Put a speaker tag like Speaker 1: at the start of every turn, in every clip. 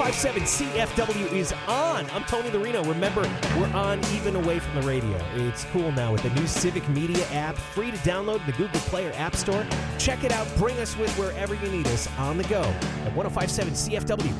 Speaker 1: 1057 CFW is on. I'm Tony Larino. Remember, we're on even away from the radio. It's cool now with the new Civic Media app, free to download in the Google Play or App Store. Check it out. Bring us with wherever you need us on the go at 1057 CFW.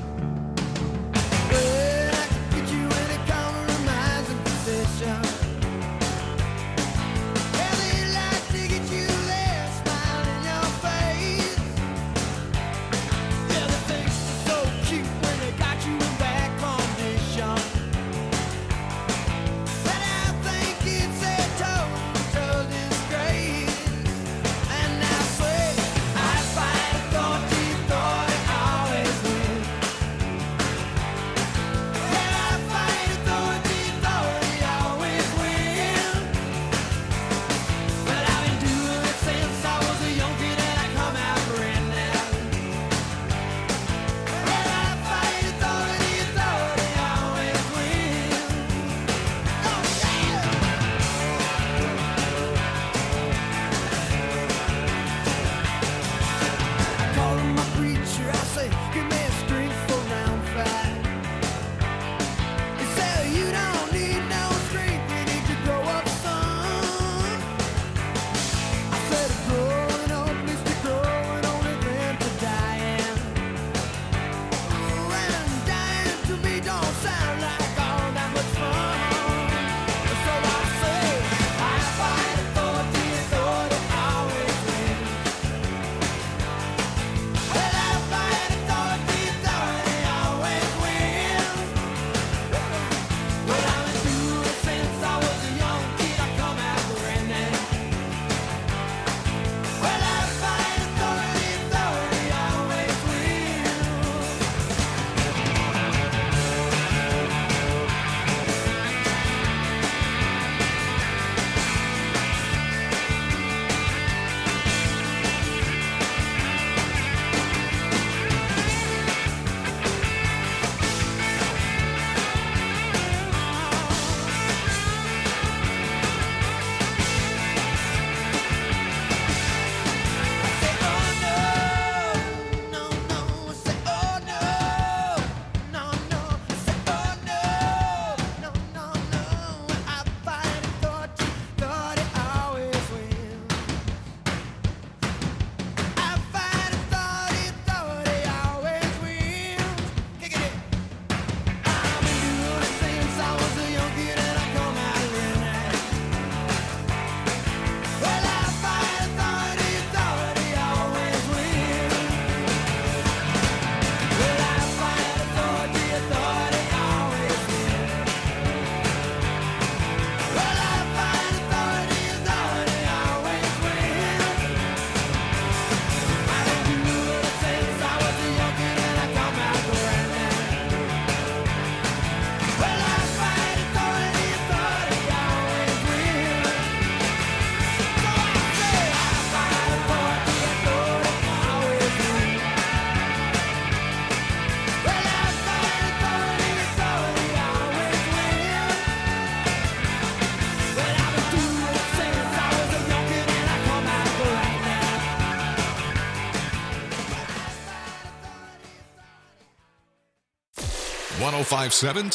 Speaker 2: .1057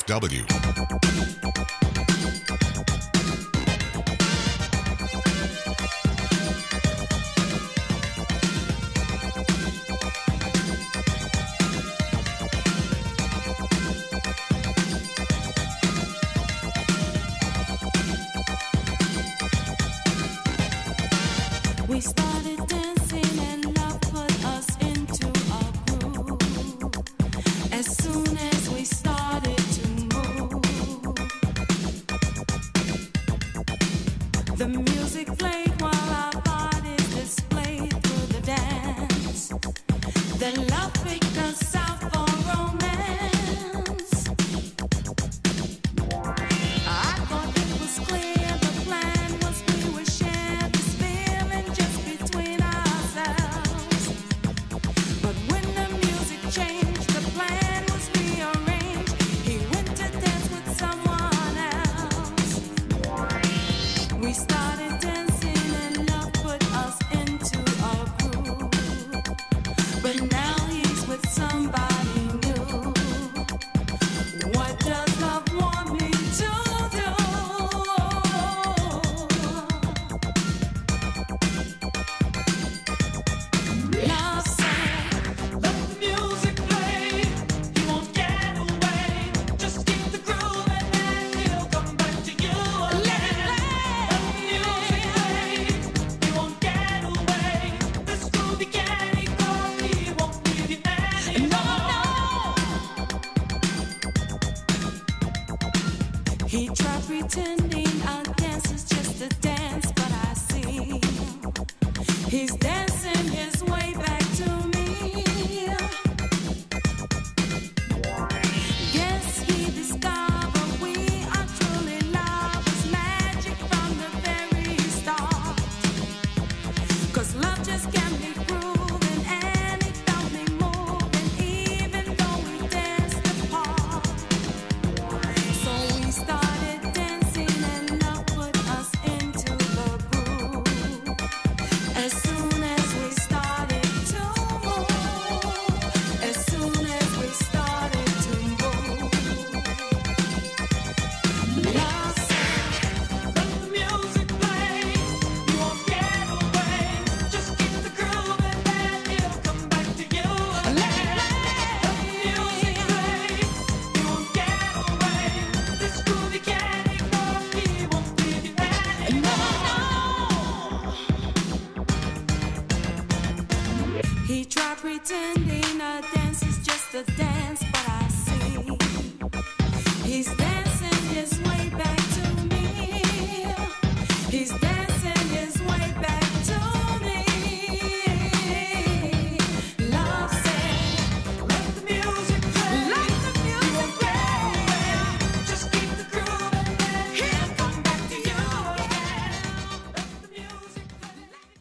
Speaker 2: CFW.
Speaker 3: We started dancing and love put us into a groove. As soon as we started to move, the music played while our bodies displayed through the dance. Then love picked us out for romance. I thought it was clear the plan was we would share this feeling just between us. pretending our dance is just a dance, but I see he's dancing his way back to me. Yes, he discovered we are truly lovers, magic from the very start. 'Cause love just can't be proven, and it felt me moving, even though we danced apart. So we started dancing, and love put us into the groove. As soon as we started to move, as soon as we started to move, love said, let the music play. You won't get away. Just keep the groove and then it'll come back to you again. Let the music play. You won't get away. This groove you can't ignore. He won't leave you anymore. He tried pretending a dance is just a dance, but I see he's dancing his way back to me. He's dancing his way back to me. Love said, let the music play. Let the music play. Just keep the groove and then he'll come back to you again. Let the music play.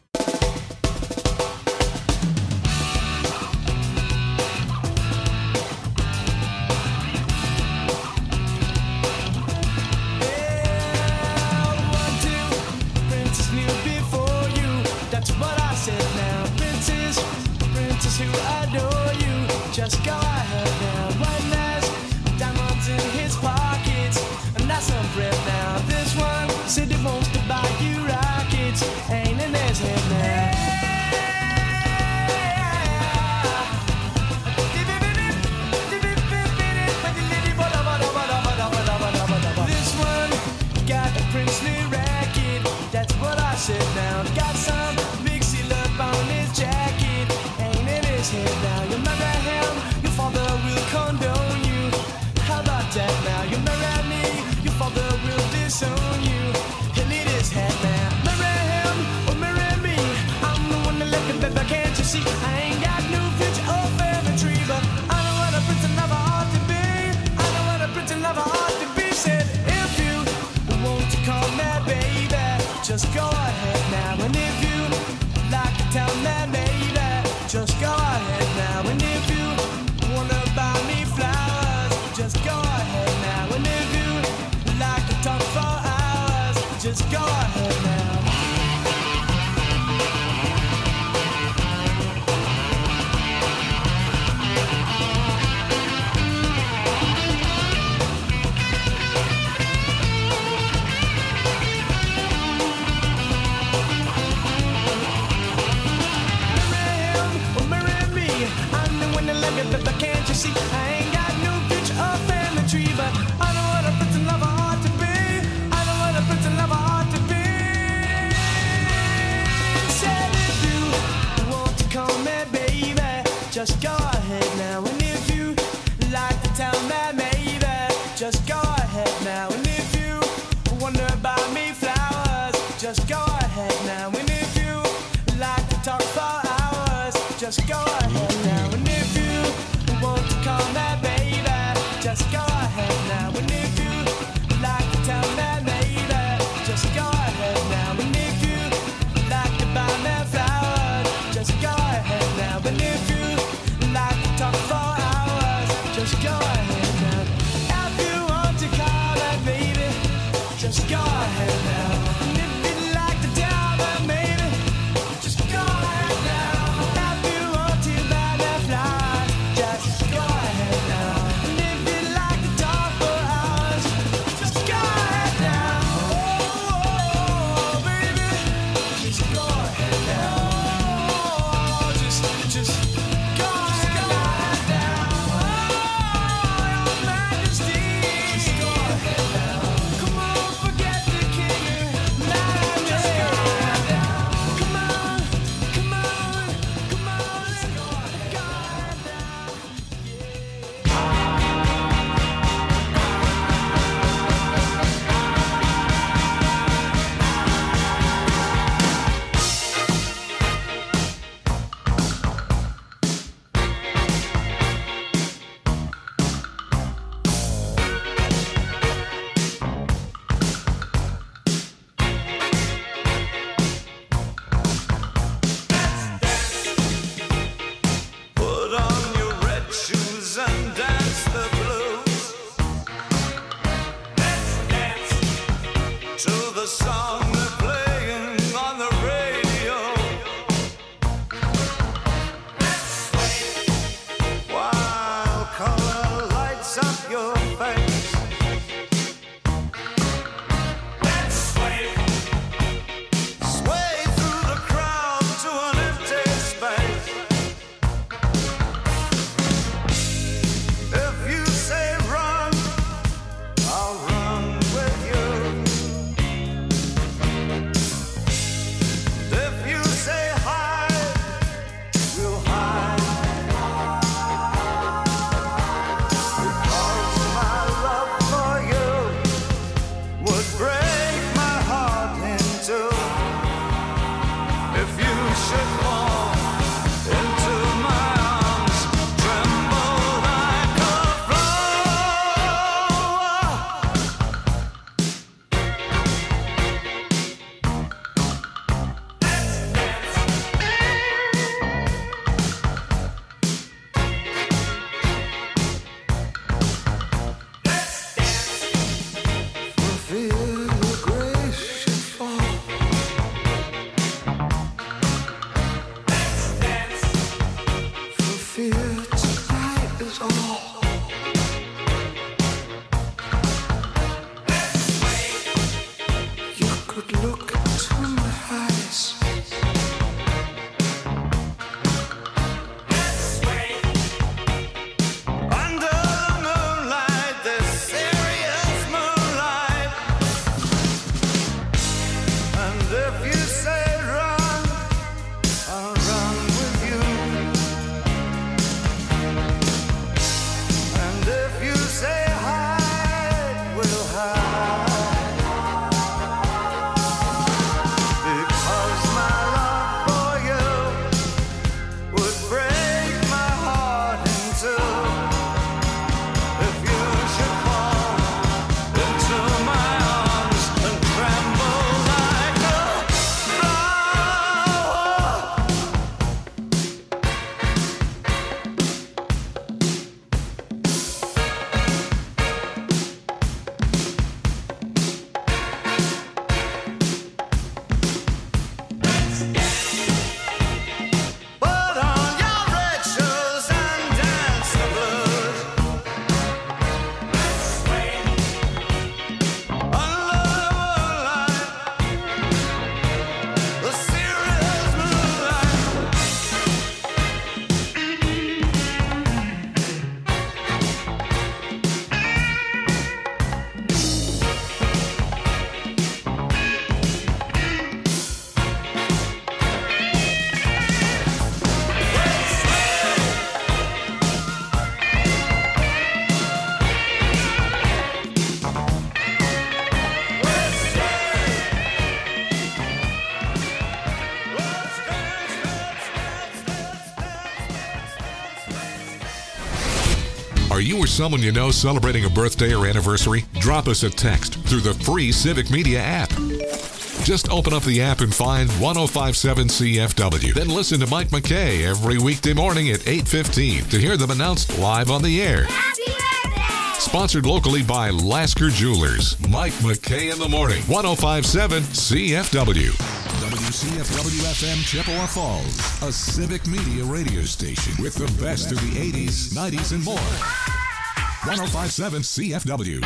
Speaker 4: Princess knew before you. That's what I said now. Princess, princess who adore you. Just go ahead now. One last diamonds in his pockets, and that's some bread now. This one said he wants to buy you rockets. Ain't in his head now. This one got a princely racket. That's what I said now. Got some big seal up on his jacket. Ain't in his head now. You marry him, your father will condone you. How about that now? You marry me, your father will disown you. He'll eat his head now. Marry him or marry me. I'm the one that left him, baby, can't you see? I ain't got no future or family tree, but I know what a prince and lover ought to be. I know what a prince and lover ought to be. Said if you want to call me baby, just go ahead now. And if you like to tell me baby, just go ahead now. And if you wanna buy me flowers, just go ahead now. And if you like to talk for hours, just go ahead now. Marry him or marry me. I'm the one that love you, but can't you see? I ain't got no future or family tree, but I know what a prince and lover ought to be. I know what a prince and lover ought to be. Said if you want to call me baby, just go ahead now. And if you like to tell me maybe, just go ahead now. And if you wanna buy me flowers, just go ahead now. And if you like to talk for hours, just go ahead now. And if you want to call me baby, just go ahead now. And if you like to tell me maybe, just go ahead now. And if you like to buy me flowers, just go ahead now. And if you like to talk for hours, just go ahead now. If you want to call me baby, just go ahead now. And if you like to tell me maybe, just go ahead now. If you want to buy
Speaker 2: Are you or someone you know celebrating a birthday or anniversary? Drop us a text through the free Civic Media app. Just open up the app and find 1057 CFW. Then listen to Mike McKay every weekday morning at 8:15 to hear them announced live on the air.
Speaker 3: Happy birthday!
Speaker 2: Sponsored locally by Lasker Jewelers. Mike McKay in the morning. 1057 CFW. WCFW-FM Chippewa Falls, a Civic Media radio station with the best of the 80s, 90s, and more. 1057 CFW.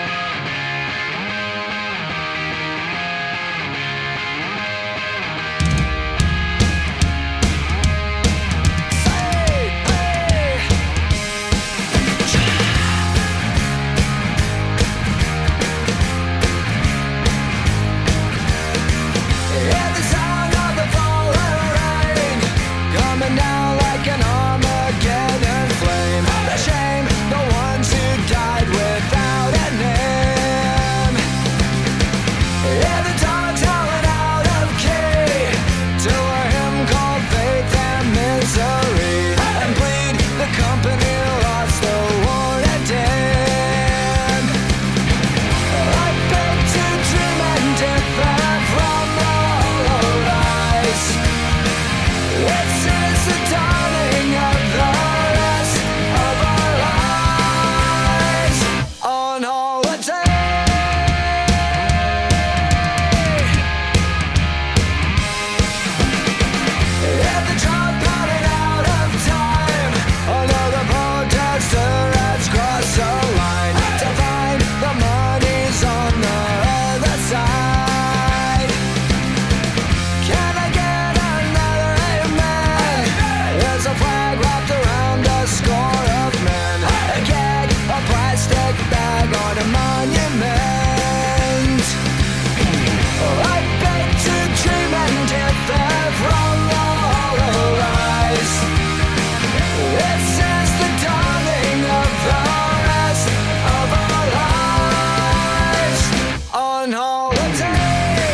Speaker 4: Now like an Armageddon flame. The shame, the ones who died without a name. Yeah, the dogs howling out of key to a hymn called Faith and Misery, and bleed the company lost the war and dead. I beg to dream and differ from the hollow eyes. This is the dawning of the rest of our lives on holiday. Yeah, the drum pounding out of time. Another protester has crossed the line to find the money's on the other side. Can I get another amen? There's a flag wrapped around a score of men. A gag, a plastic bag on a monument. I beg to dream and differ from the hollow eyes. This is the dawning of the rest of our lives on holiday.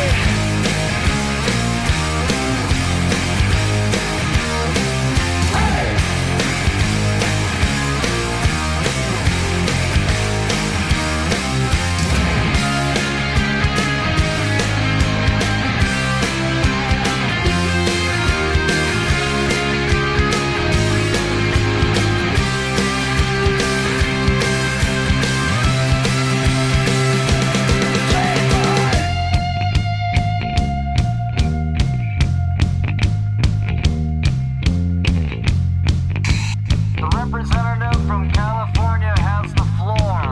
Speaker 4: The representative from California has the floor.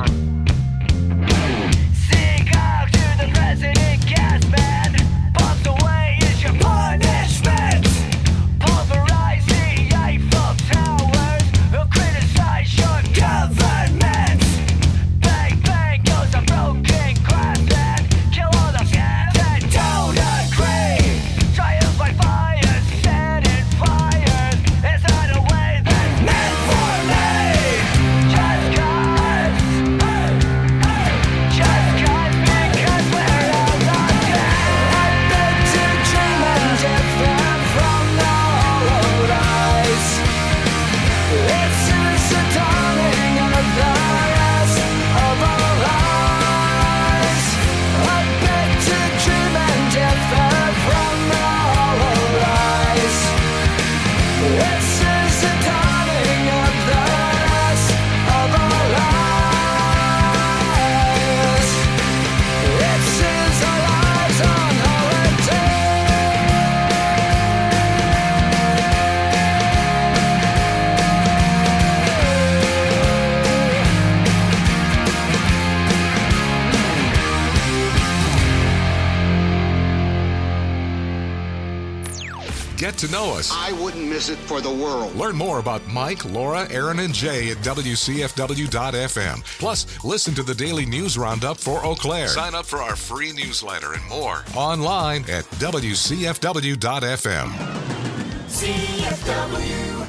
Speaker 4: Sing out to the president, gas man. Bombs away is your punishment. Pulverize the Eiffel Towers. Who criticize your government. Bang, bang goes a broken glass and kill all the scams that don't agree. Trials by fire, setting fires. Is that a way that's meant for me? Just cause, because we're all not dead. I beg to dream and differ from the hollowed eyes. This is the dawning of the rest of our lives. I beg to dream and differ from the hollowed eyes. This is the dawning of the rest of our lives. This is our lives on holiday.
Speaker 2: Get to know us.
Speaker 5: I wouldn't miss it for the world.
Speaker 2: Learn more about Mike, Laura, Aaron, and Jay at WCFW.FM. Plus, listen to the daily news roundup for Eau Claire. Sign up for our free newsletter and more online at WCFW.FM.
Speaker 3: CFW.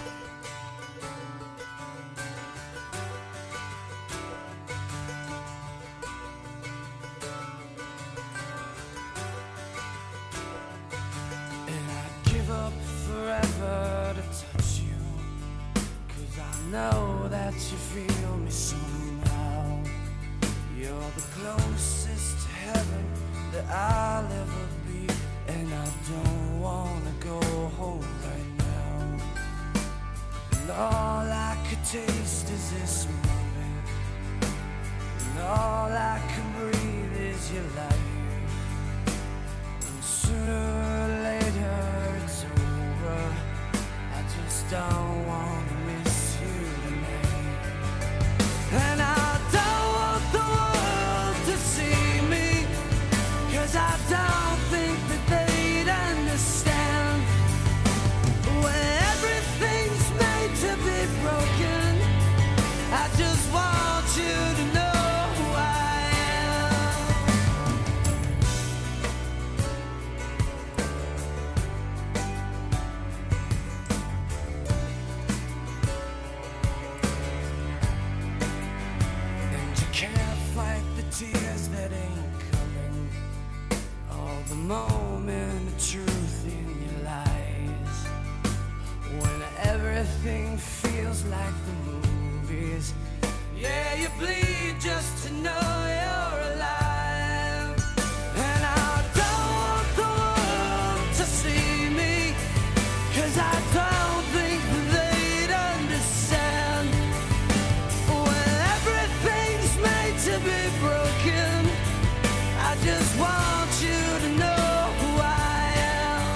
Speaker 4: And I'd give up forever to touch you, 'cause I know that you feel me somehow. You're the closest to heaven that I'll ever be, and I don't wanna go home right now. And all I could taste is this moment, and all I can breathe is your life. And sooner or later it's over. I just don't wanna miss you tonight. And I don't want the world to see me, 'cause I don't think that they'd understand. When everything's made to be broken, I just want you to know who I am. And you can't fight the tears that ain't coming, all the moment of truth in your lies. When everything feels like the movies, yeah, you bleed just to know you're alive. And I don't want the world to see me, 'cause I don't think that they'd understand. When everything's made to be broken, I just want you to know who I am.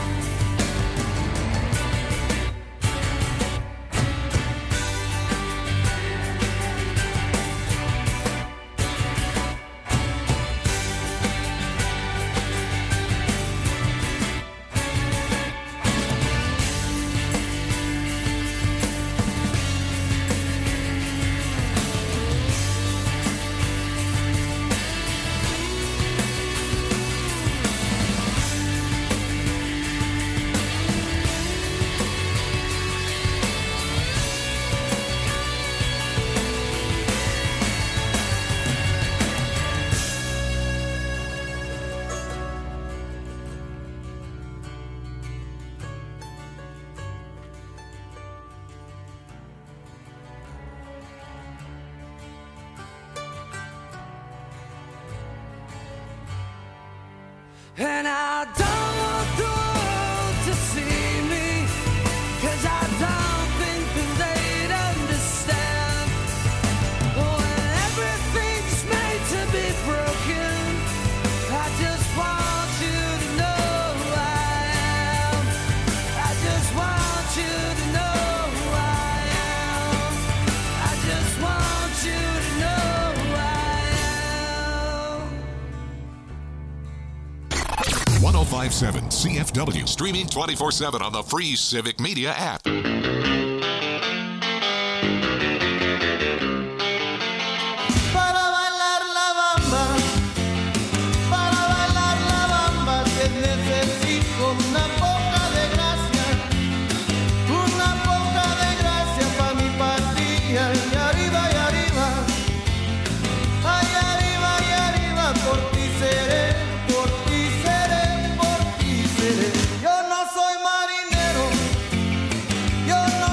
Speaker 4: And I don't want the world to see me, 'cause I don't think that they'd understand. When everything's made to be broken, I just want you to know who I am. I just want you to know who I am. I just want you to know who I am.
Speaker 2: 1057 CFW, streaming 24/7 on the free Civic Media app.
Speaker 6: Para bailar la bamba, que necesito una poca de gracia pa' mi patria. Y arriba, ay arriba, por ti seré. Yo no soy marinero, yo no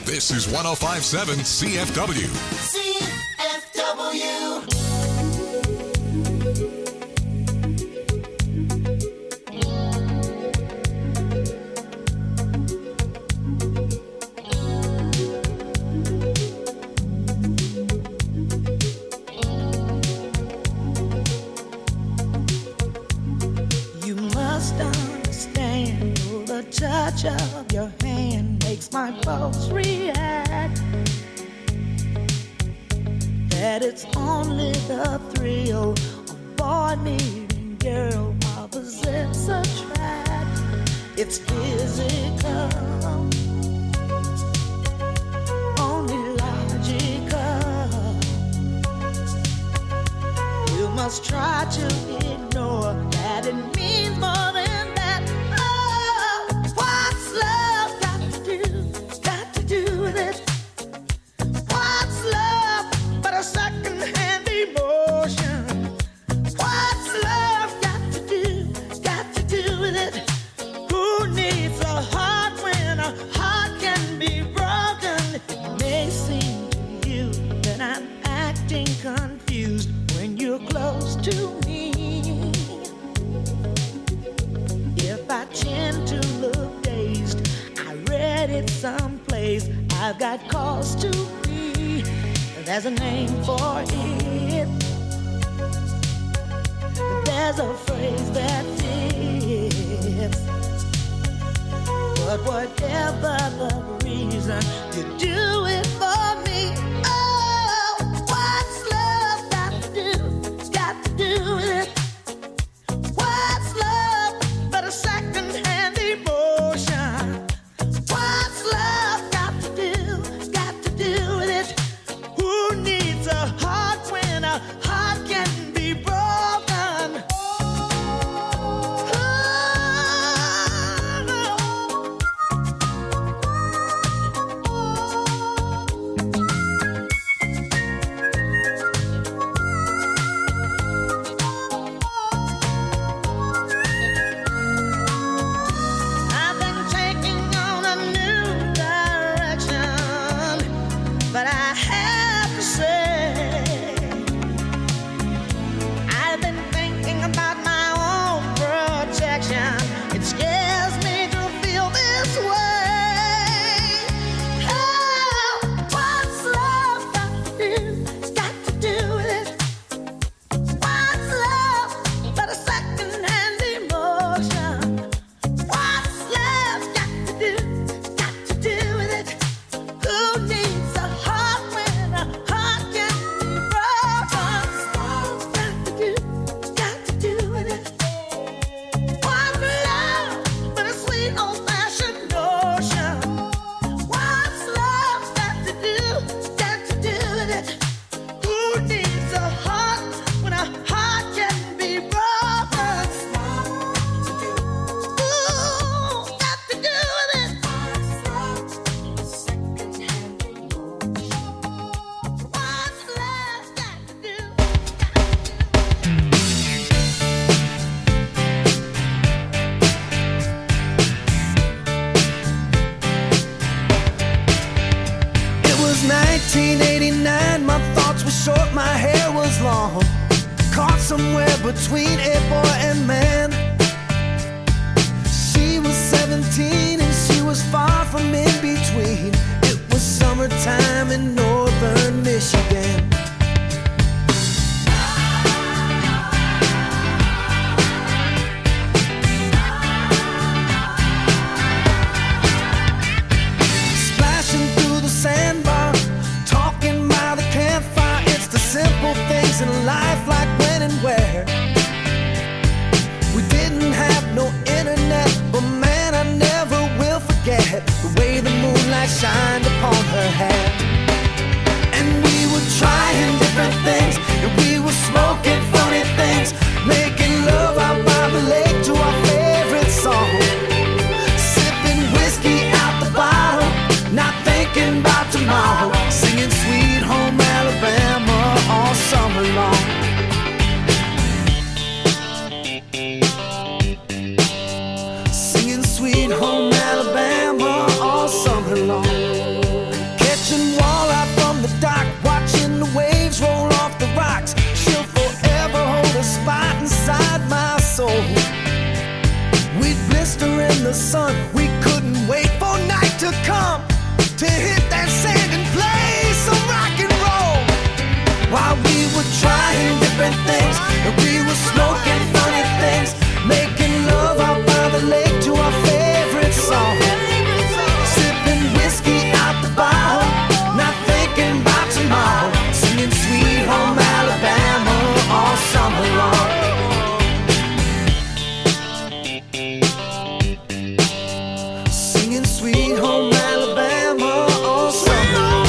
Speaker 2: This is 105.7 CFW.
Speaker 6: CFW.
Speaker 7: You must understand, the touch of your hand makes my pulse react. That it's only the thrill of boy meeting girl, opposites attract. It's physical, only logical. You must try to ignore that it means more than that. Oh, what's love got to do with it? What's love but a second-hand emotion? What's love got to do with it? Who needs a heart when a heart can be broken? It may seem to you that I'm acting confused when you're close to me. If I tend to look dazed, I read it someplace. I've got cause to be. There's a name for it. There's a phrase that fits. But whatever the reason, you do it for me. Oh, what's love got to do with it? What's love but a second-hand emotion? What's love got to do with it? Who needs a heart when a heart can be broken? I've been taking on a new direction, but I have to say, I've been thinking about my own protection. It scares me to feel this way. Oh, what's love got to do with it? What's love but a second-hand emotion? What's love got to do with it? Who needs a heart when a heart can be broken? What's got to do with it? What's love but a sweet old-fashioned notion? What's love got to do with it? Who needs a heart when a heart can be broken? Ooh, got to do with it. What's love got to do?
Speaker 4: It was 1989, my thoughts were short, my hair was long. Caught somewhere between a boy and man. She was 17 and she was far from in between. It was summertime in northern Michigan. Splashing through the sandbar, talking by the campfire. It's the simple things in life, like when and where. We didn't have no internet, but man, I never will forget the way the moonlight shined upon her hair. And we were trying different things, and we were smoking funny things, making love out by the lake to our favorite song. Sipping whiskey out the bottle, not thinking about tomorrow, singing Sweet Home Alabama all summer long. Singing Sweet Home Alabama all summer long. the sun. We couldn't wait for night to come to hit that sand and play some rock and roll. While we were trying different things, and we were smoking funny things, making love out by the lake to our favorite song, sipping whiskey out the bottle, not thinking about tomorrow, singing Sweet Home Alabama all summer long. Singing Sweet Home Alabama all summer long.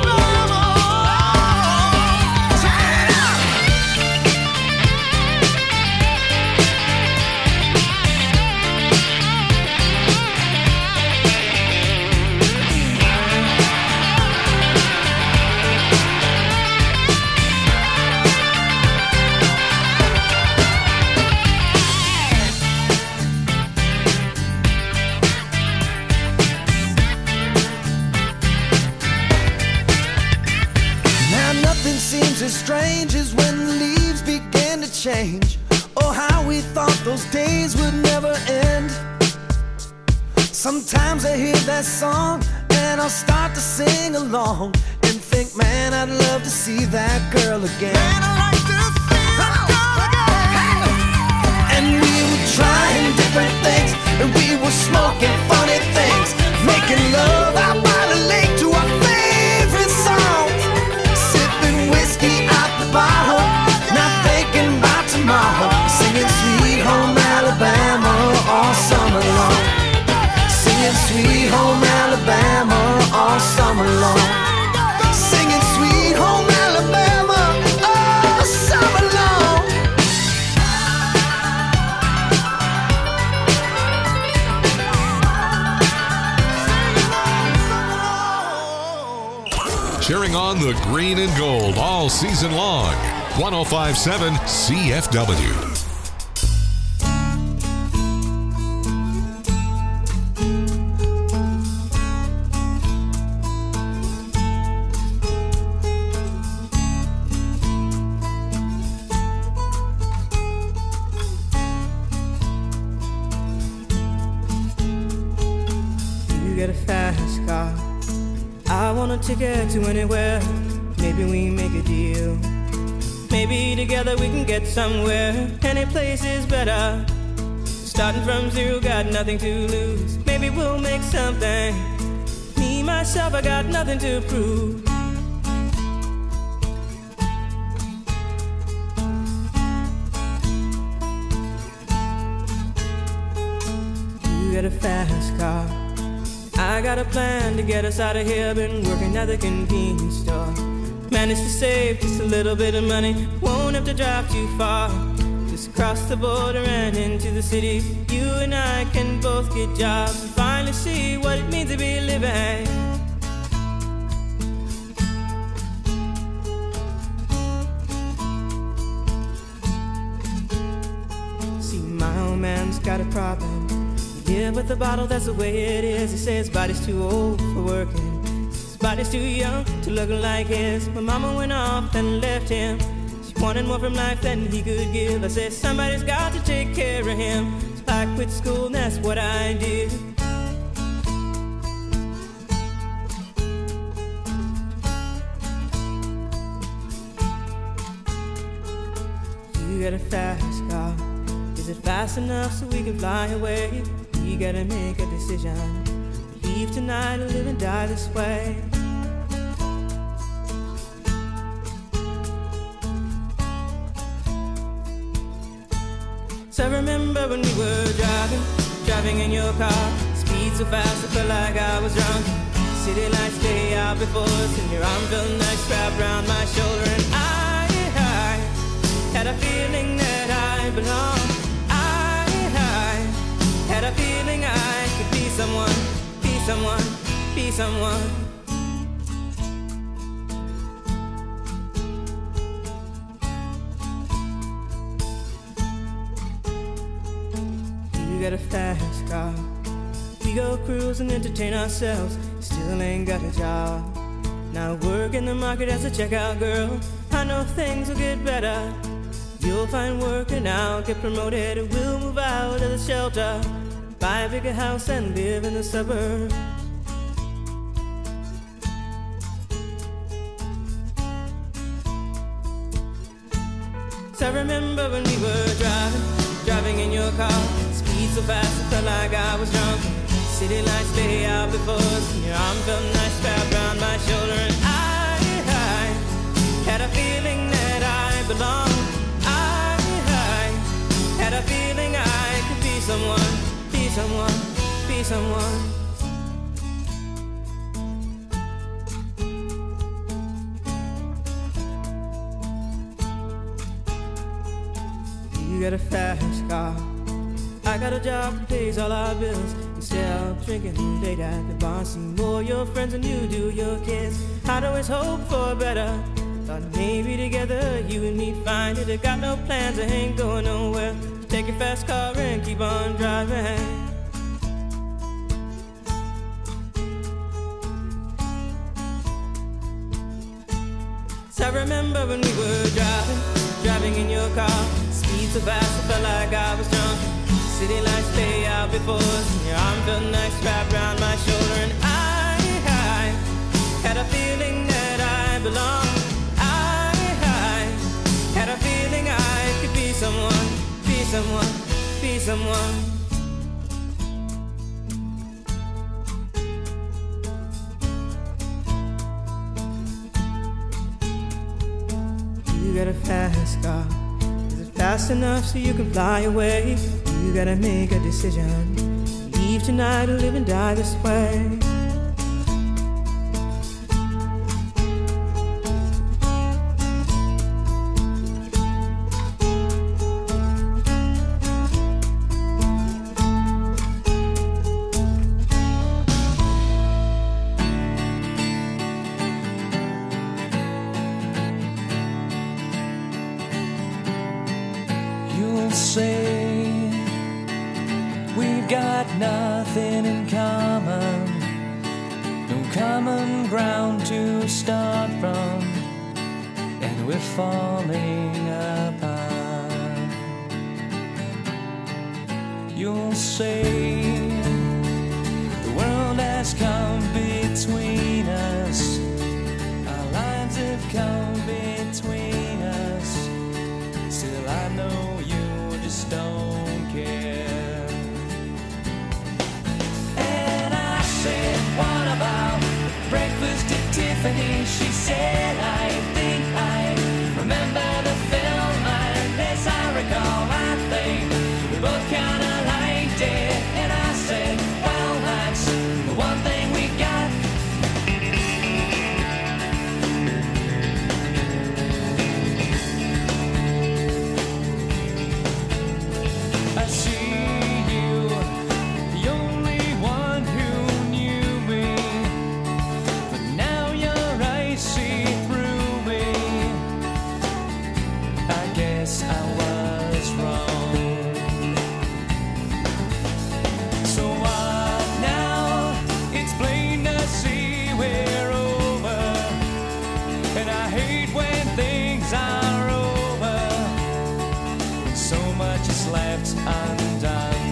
Speaker 4: Seems as strange as when the leaves began to change. Oh, how we thought those days would never end. Sometimes I hear that song and I'll start to sing along and think, man, I'd love to see that girl again. Man, I'd like to see that girl again. And we were trying different things, and we were smoking funny things, making love out by the lake to our favorite songs, whiskey out the bottle, not thinking about tomorrow, singing Sweet Home Alabama all summer long. Singing Sweet Home Alabama all summer long. Singing Sweet Home Alabama all summer long.
Speaker 2: Cheering on the green and gold all season long. 105.7 CFW.
Speaker 8: You get a fast car, I want a ticket to anywhere. Maybe we make a deal. Maybe together we can get somewhere. Any place is better. Starting from zero, got nothing to lose. Maybe we'll make something. Me, myself, I got nothing to prove. You get a fast car, I got a plan to get us out of here. Been working at the convenience store. Managed to save just a little bit of money. Won't have to drive too far. Just cross the border and into the city. You and I can both get jobs and finally see what it means to be living. See, my old man's got a problem. Yeah, with the bottle, that's the way it is. He says his body's too old for working. His body's too young to look like his. My mama went off and left him. She wanted more from life than he could give. I said, somebody's got to take care of him. So I quit school and that's what I did. You got a fast car. Is it fast enough so we can fly away? We gotta make a decision. Leave tonight or live and die this way. So I remember when we were driving in your car. Speed so fast I felt like I was drunk. City lights day out before us, and your arm felt nice wrapped around my shoulder. And I had a feeling that I belonged. I had a feeling I could be someone, be someone, be someone. You got a fast car. We go cruise and entertain ourselves. Still ain't got a job. Now work in the market as a checkout girl. I know things will get better. You'll find work and I'll get promoted. We'll move out of the shelter. buy a bigger house and live in the suburbs. So I remember when we were driving in your car, speed so fast it felt like I was drunk. City lights lay out before us, and your arm felt nice wrapped around my shoulder, and I had a feeling that I belonged. I had a feeling I could be someone, be someone, be someone. You got a fast car, I got a job that pays all our bills. Instead of drinking late at the bar, see more your friends than you do your kids. I'd always hope for better, thought maybe together you and me find it. I got no plans, I ain't going nowhere. Take your fast car and keep on driving. So I remember when we were driving in your car, speed so fast it felt like I was drunk. City lights lay out before us, and your arm felt nice wrapped around my shoulder, and I had a feeling that I belonged. I had a feeling I could be someone, be someone, be someone. You got a fast car. Is it fast enough so you can fly away? You gotta make a decision. Leave tonight or live and die this way.
Speaker 4: You'll say we've got nothing in common, no common ground to start from, and we're falling apart. You'll say the world has come between us, our lives have come between us. Still I know you just don't care. And I said, what about breakfast at Tiffany? She said, I think I remember the film, and as I recall, I think we both kinda liked it. And I said, well, that's the one thing we got. I see you, the only one who knew me, but now your eyes see through me. I guess I was wrong. So what now? It's plain to see we're over, and I hate when things are over, when so much is left undone.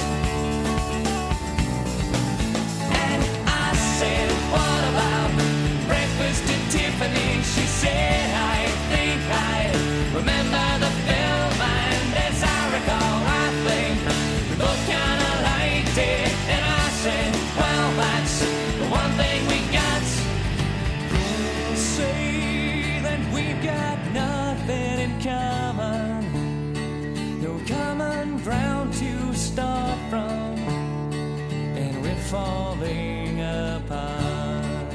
Speaker 4: And I said, what about breakfast at Tiffany? She said, I think I remember the film, and as I recall, I think we both kinda liked it. And I said, well, that's the one thing we got. You'll say that we've got nothing in common, no common ground to start from, and we're falling apart.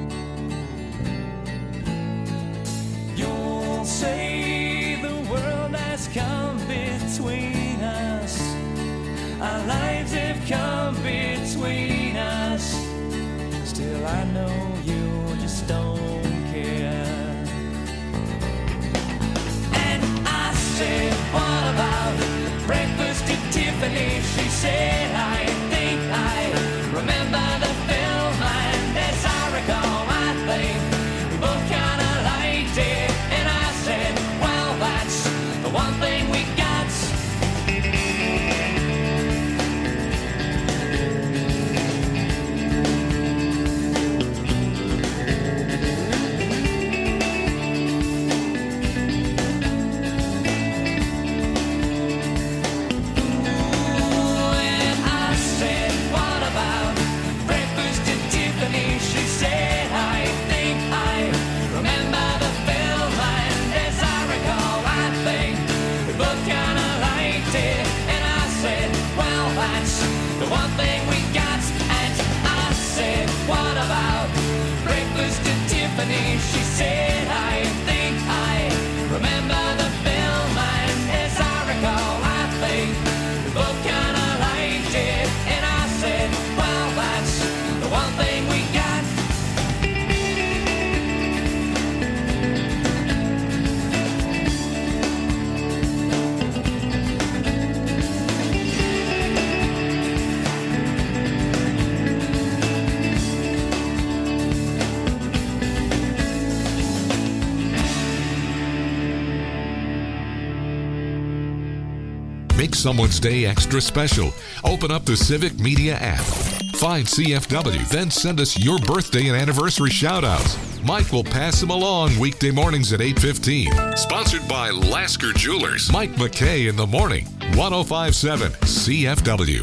Speaker 4: You'll say the world has come between us, our lives have come between us. Still I know you just don't care. And I said, what about breakfast at Tiffany? She said, I think I remember the film, and as I recall, I think we both kinda liked it. And I said, well, that's the one thing we got.
Speaker 2: Make someone's day extra special. Open up the Civic Media app. Find CFW, then send us your birthday and anniversary shout-outs. Mike will pass them along weekday mornings at 8:15. Sponsored by Lasker Jewelers. Mike McKay in the morning. 105.7 CFW.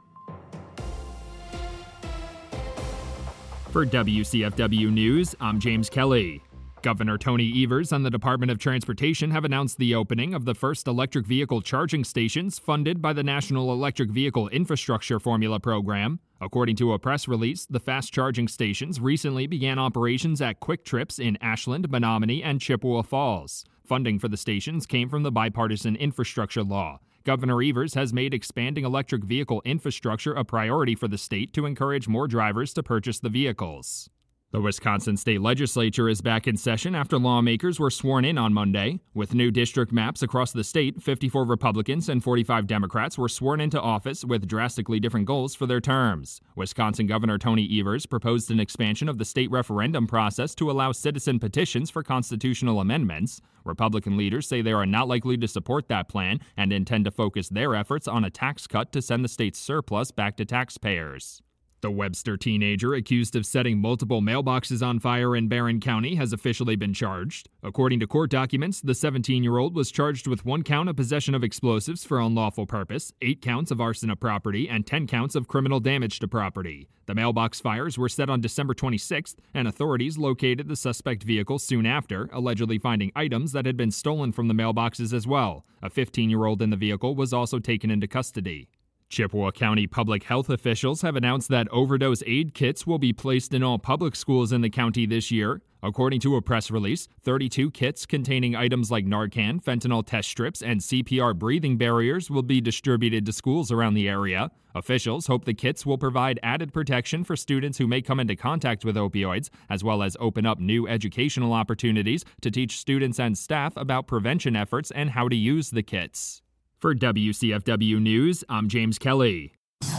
Speaker 9: For WCFW News, I'm James Kelly. Governor Tony Evers and the Department of Transportation have announced the opening of the first electric vehicle charging stations funded by the National Electric Vehicle Infrastructure Formula Program. According to a press release, the fast charging stations recently began operations at Quick Trips in Ashland, Menominee, and Chippewa Falls. Funding for the stations came from the bipartisan infrastructure law. Governor Evers has made expanding electric vehicle infrastructure a priority for the state to encourage more drivers to purchase the vehicles. The Wisconsin State Legislature is back in session after lawmakers were sworn in on Monday. With new district maps across the state, 54 Republicans and 45 Democrats were sworn into office with drastically different goals for their terms. Wisconsin Governor Tony Evers proposed an expansion of the state referendum process to allow citizen petitions for constitutional amendments. Republican leaders say they are not likely to support that plan and intend to focus their efforts on a tax cut to send the state's surplus back to taxpayers. The Webster teenager accused of setting multiple mailboxes on fire in Barron County has officially been charged. According to court documents, the 17-year-old was charged with 1 count of possession of explosives for unlawful purpose, 8 counts of arson of property, and 10 counts of criminal damage to property. The mailbox fires were set on December 26th, and authorities located the suspect vehicle soon after, allegedly finding items that had been stolen from the mailboxes as well. A 15-year-old in the vehicle was also taken into custody. Chippewa County public health officials have announced that overdose aid kits will be placed in all public schools in the county this year. According to a press release, 32 kits containing items like Narcan, fentanyl test strips, and CPR breathing barriers will be distributed to schools around the area. Officials hope the kits will provide added protection for students who may come into contact with opioids, as well as open up new educational opportunities to teach students and staff about prevention efforts and how to use the kits. For WCFW News, I'm James Kelly.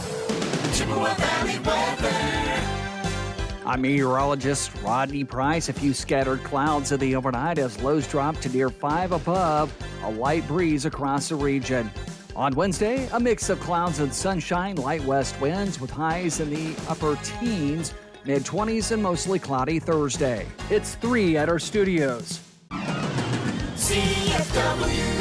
Speaker 10: Chippewa Valley weather. I'm meteorologist Rodney Price. A few scattered clouds in the overnight as lows drop to near 5 above. A light breeze across the region. On Wednesday, a mix of clouds and sunshine, light west winds with highs in the upper teens, mid-20s, and mostly cloudy Thursday. It's 3 at our studios.
Speaker 3: CFW.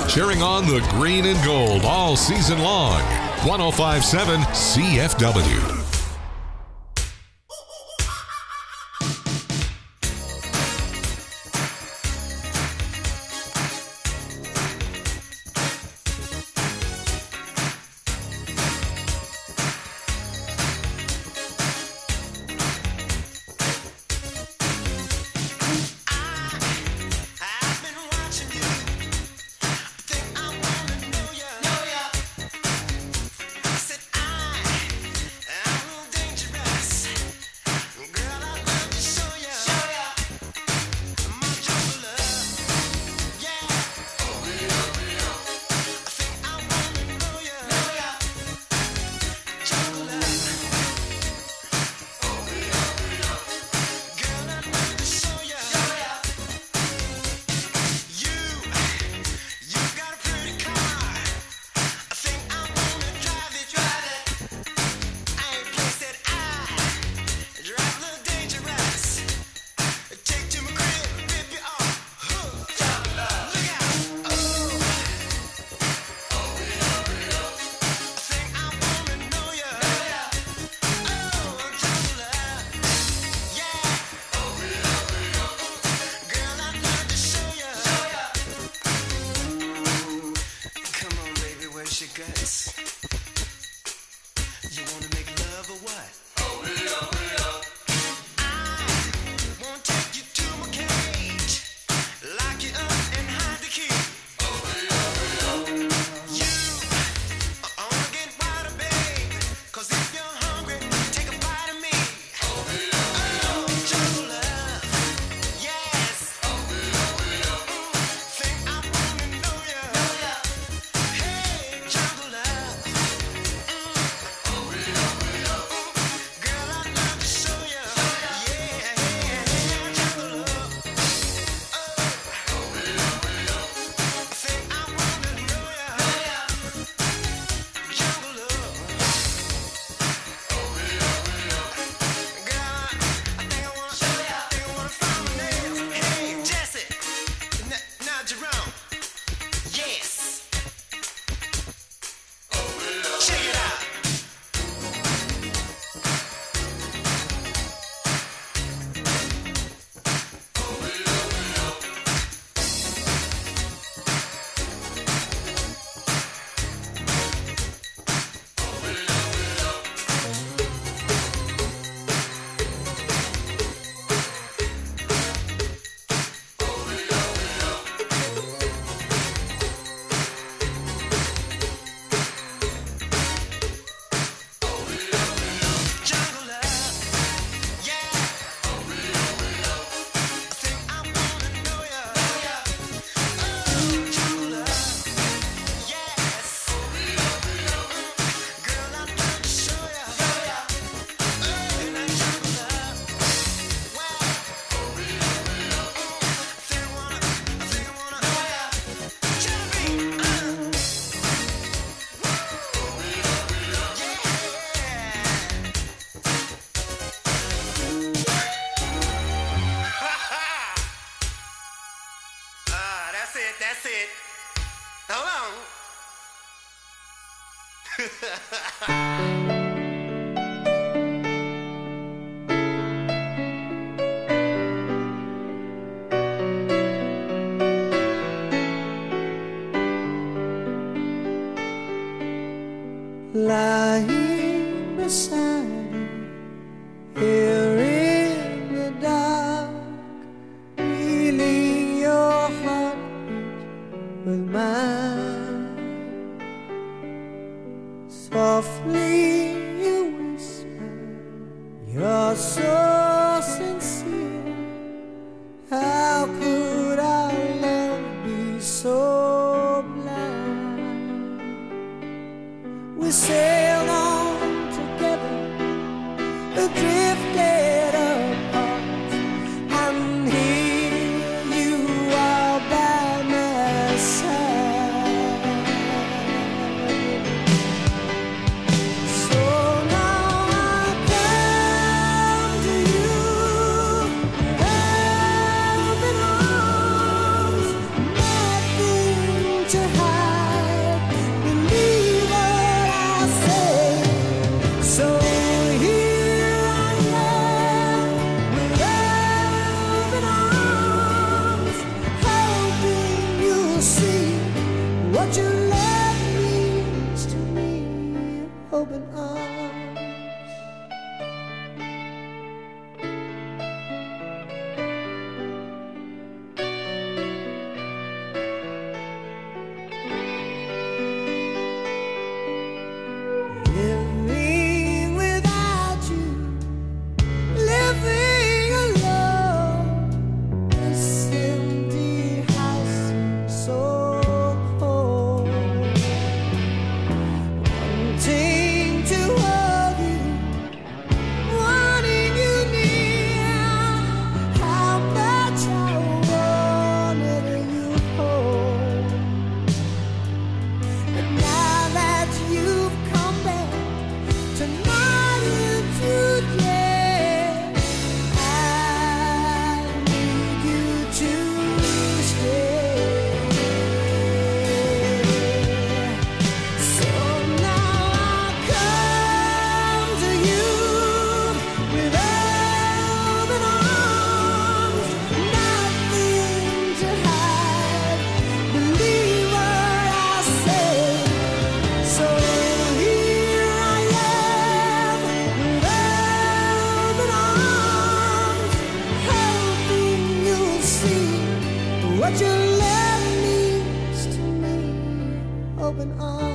Speaker 2: cheering on the green and gold all season long. 105.7 CFW.
Speaker 11: I
Speaker 4: can't see what your love means to me. Open arms.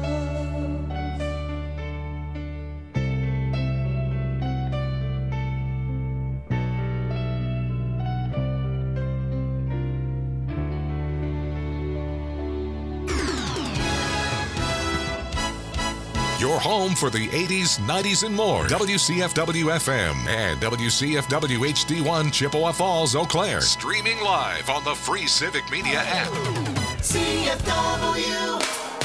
Speaker 2: Your home for the 80s, 90s, and more. WCFW FM and WCFW HD1 Chippewa Falls, Eau Claire. Streaming live on the free Civic Media app.
Speaker 6: CFW.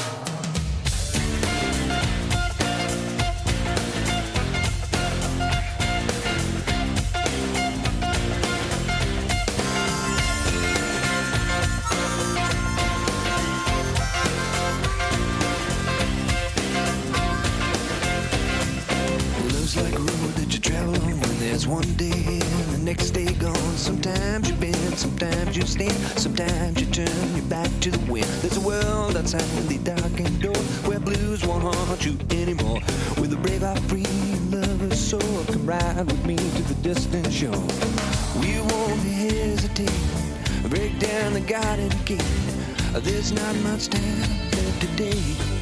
Speaker 11: One day and the next day gone. Sometimes you bend, sometimes you stand, sometimes you turn your back to the wind. There's a world outside the darkened door where blues won't haunt you anymore. With a brave heart, free lover's soul, come ride with me to the distant shore. We won't hesitate, break down the garden gate. There's not much time left today.